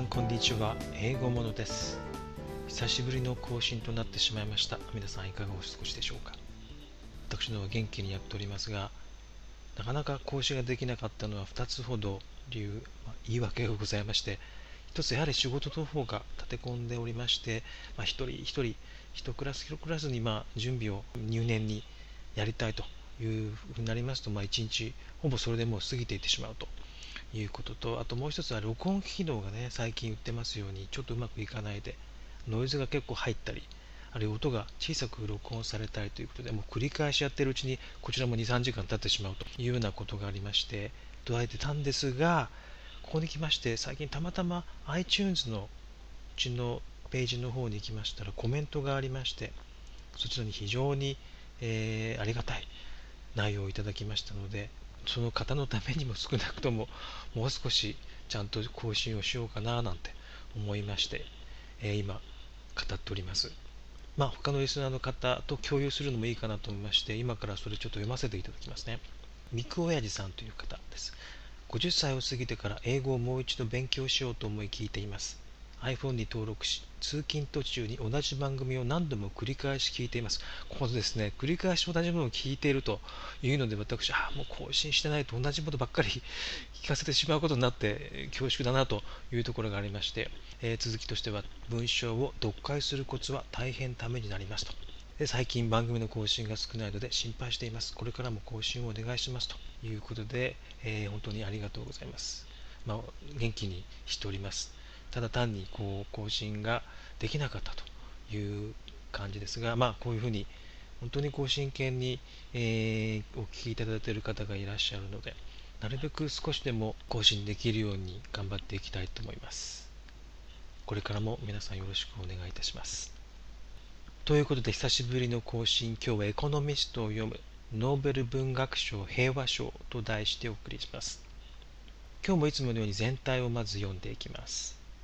んこんにちは。英語ものです。久しぶりの更新となってしまいました。皆さんいかがお過ごしでしょうか。私のは元気にやっておりますが、なかなか更新ができなかったのは2つほど言い訳がございまして、一つやはり仕事の方が立て込んでおりまして、一人一人一クラスに準備を入念にやりたいというふうになりますと、一日ほぼそれでもう過ぎていってしまうということと、あともう一つは録音機能がね、最近言ってますようにちょっとうまくいかないで、ノイズが結構入ったり、あるいは音が小さく録音されたりということで、もう繰り返しやっているうちにこちらも2、3時間経ってしまうというようなことがありまして、途絶えてたんですが、ここに来まして最近たまたま iTunes のうちのページの方に行きましたらコメントがありまして、そちらに非常に、ありがたい内容をいただきましたので、その方のためにも少なくとももう少しちゃんと更新をしようかななんて思いまして、今語っております。他のリスナーの方と共有するのもいいかなと思いまして、今からそれちょっと読ませていただきますね。ミクおやじさんという方です。50歳を過ぎてから英語をもう一度勉強しようと思い聞いています。iPhone に登録し、通勤途中に同じ番組を何度も繰り返し聞いています。このですね、繰り返し同じものを聞いているというので、私、もう更新してないと同じものばっかり聞かせてしまうことになって恐縮だなというところがありまして、続きとしては、文章を読解するコツは大変ためになりますと。で、最近番組の更新が少ないので心配しています。これからも更新をお願いしますということで、本当にありがとうございます。元気にしております。ただ単に更新ができなかったという感じですが、こういうふうに本当に真剣に、お聞きいただいている方がいらっしゃるので、なるべく少しでも更新できるように頑張っていきたいと思います。これからも皆さんよろしくお願いいたします。ということで久しぶりの更新、今日はエコノミストを読むノーベル文学賞平和賞と題してお送りします。今日もいつものように全体をまず読んでいきます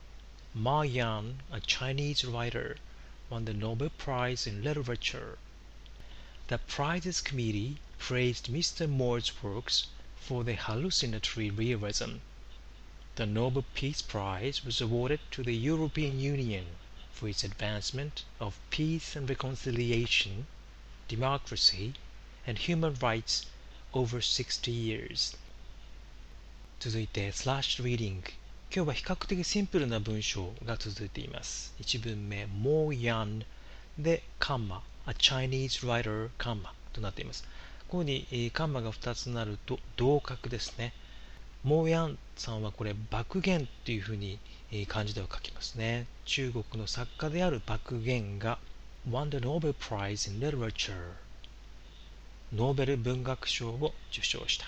。Ma Yan, a Chinese writer, won the Nobel Prize in Literature. The prizes committee praised Mr. Moore's works for their hallucinatory realism. The Nobel Peace Prize was awarded to the European Union for its advancement of peace and reconciliation, democracy, and human rights over 60 years. 続いて、スラッシュリーディング。今日は比較的シンプルな文章が続いています。1文目、Mo Yan で、カンマ、a Chinese writer カンマとなっています。ここにカンマが2つなると同格ですね。モーヤンさんはこれ爆言っていうふうに漢字では書きますね。中国の作家である爆言が won the Nobel Prize in Literature ノーベル文学賞を受賞した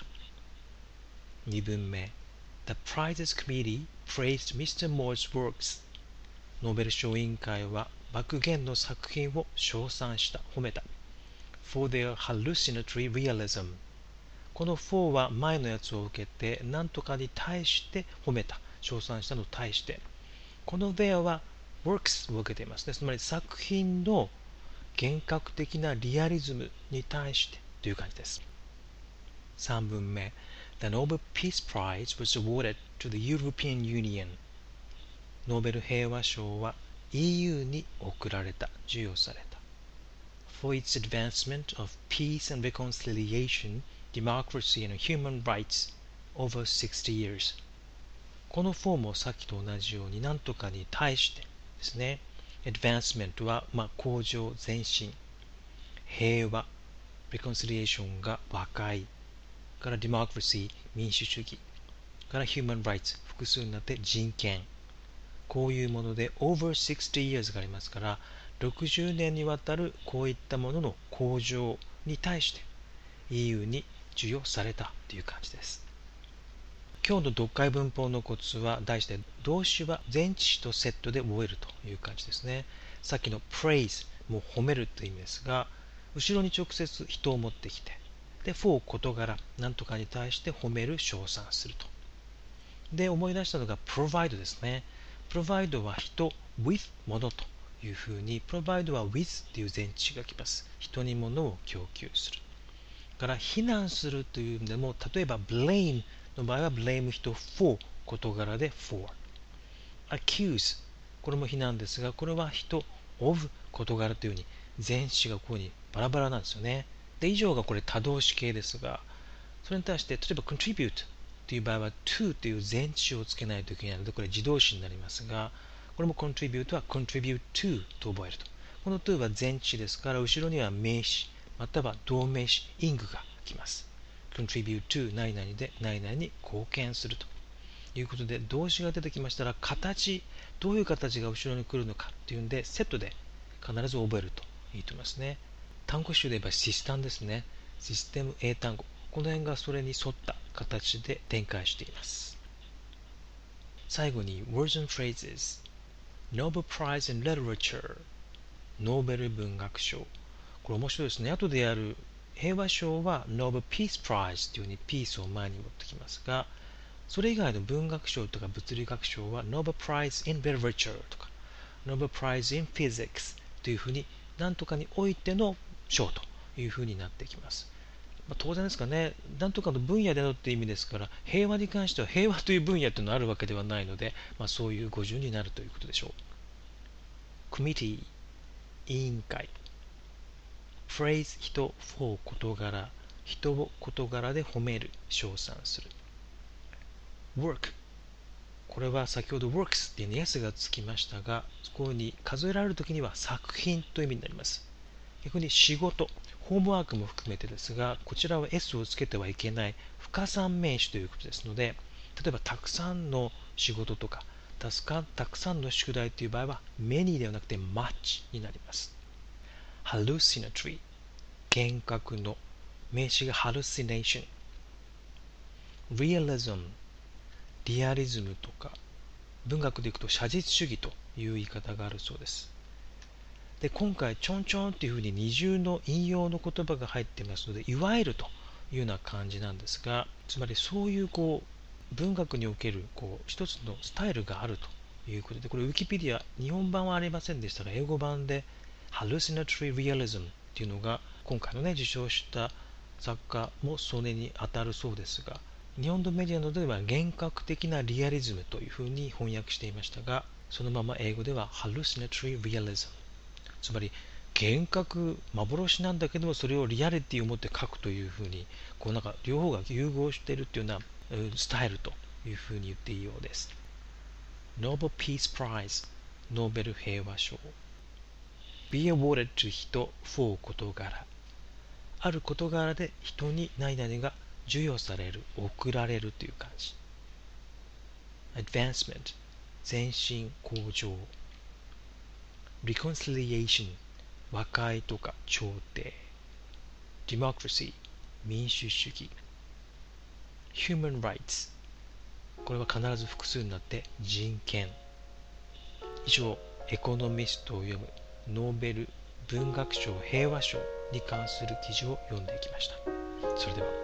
。2文目 The Prizes Committee praised Mr. Moore's works ノーベル賞委員会は爆言の作品を称賛した、褒めた。For their hallucinatory realismこの4は前のやつを受けて何とかに対して褒めた、称賛したのに対して、この there は works を受けていますね。つまり作品の幻覚的なリアリズムに対してという感じです。3文目 The Nobel Peace Prize was awarded to the European Union ノーベル平和賞は EU に贈られた、授与された。For its advancement of peace and reconciliation democracy and human rights over 60 years この4もさっきと同じように何とかに対してですね。advancement は向上、前進、平和、reconciliation が和解から democracy 民主主義から human rights 複数になって人権、こういうもので over 60 years がありますから、60年にわたるこういったものの向上に対して EU に授与されたという感じです。今日の読解文法のコツは題して動詞は前置詞とセットで覚えるという感じですね。さっきの praise もう褒めるという意味ですが、後ろに直接人を持ってきて、で for 事柄何とかに対して褒める、称賛すると。で思い出したのが provide ですね。provide は人 with 物というふうに provide は with という前置詞が来ます。人に物を供給するから非難するという意味でも、例えば blame の場合は blame 人 for 事柄で for、 accuse これも非なんですが、これは人 of 事柄というふうに前置詞がこういうふうにバラバラなんですよね。で、以上がこれ他動詞形ですが、それに対して例えば contribute という場合は to という前置詞をつけないといけないので、これ自動詞になりますが、これも contribute は contribute to と覚えると。この to は前置詞ですから、後ろには名詞または動名詞 ing が来ます。contribute to 何々で何々に貢献するということで、動詞が出てきましたら形、どういう形が後ろに来るのかっていうんでセットで必ず覚えるといいと思いますね。単語集で言えばシスタンですね。システム英単語、この辺がそれに沿った形で展開しています。最後に Words and Phrases Nobel Prize in Literature ノーベル文学賞、これ面白いですね。後でやる平和賞は Nobel Peace Prize というふうにピースを前に持ってきますが、それ以外の文学賞とか物理学賞は Nobel Prize in Literature とか Nobel Prize in Physics というふうに何とかにおいての賞というふうになってきます。当然ですかね、何とかの分野でのって意味ですから、平和に関しては平和という分野というのがあるわけではないので、そういう語順になるということでしょう。コミティ、委員会。フレーズ、人、for 事柄、人を事柄で褒める、称賛する。work、これは先ほど works っていう S がつきましたが、ここに数えられるときには作品という意味になります。逆に仕事、ホームワークも含めてですが、こちらは S をつけてはいけない不可算名詞ということですので、例えばたくさんの仕事とか、たくさんの宿題という場合は many ではなくて much になります。hallucinatory、幻覚の名詞が hallucination。realism、リアリズムとか、文学でいくと写実主義という言い方があるそうです。で、今回ちょんちょんっていうふうに二重の引用の言葉が入っていますので、いわゆるというような感じなんですが、つまりそういう文学における一つのスタイルがあるということで、これウィキペディア日本版はありませんでしたが、英語版で hallucinatory realism っていうのが今回のね受賞した作家もそれに当たるそうですが、日本のメディアなどでは幻覚的なリアリズムというふうに翻訳していましたが、そのまま英語では hallucinatory realism、つまり幻覚、幻なんだけどもそれをリアリティを持って書くというふうに、なんか両方が融合しているというようなスタイルというふうに言っていいようです。Nobel Peace Prize、ノーベル平和賞。Be awarded to 人 for 事柄。ある事柄で人に何々が授与される、贈られるという感じ。Advancement、前進、向上。Reconciliation、和解とか調停。Democracy、民主主義。Human Rights、これは必ず複数になって人権。以上、エコノミストを読むノーベル文学賞平和賞に関する記事を読んできました。それでは。